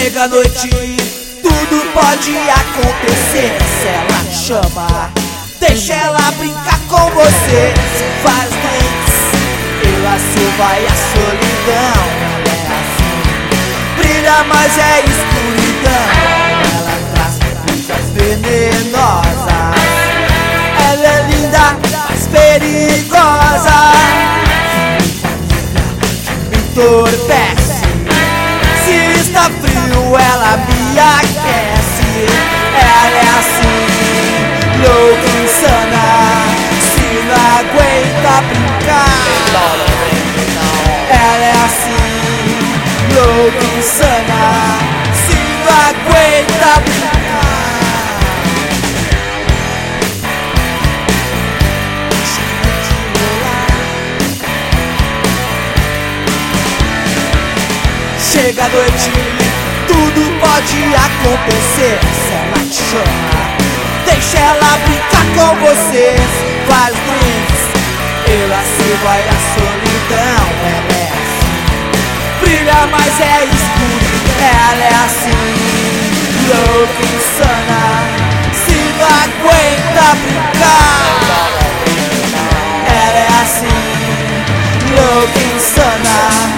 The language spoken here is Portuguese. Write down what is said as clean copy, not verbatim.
Chega a noite, tudo pode acontecer. Se ela te chama, deixa ela brincar com você. Vários drinks, pela selva e a solidão. Ela é assim, brilha, mas é escuridão. Ela traz coisas venenosas. Ela é linda, mas perigosa. Me entorpece. Se está frio, ela me aquece. Ela é assim, louca, insana. Se não aguenta brincar. Ela é assim, louca, insana. Se não aguenta brincar. Chega a noite, tudo pode acontecer. Se ela te chama, deixa ela brincar com você. Vários drinks, pela selva e a solidão. Ela é assim, brilha, mas é escuro. Ela é assim, louca, insana. Se não aguenta brincar. Ela é assim, louca, insana.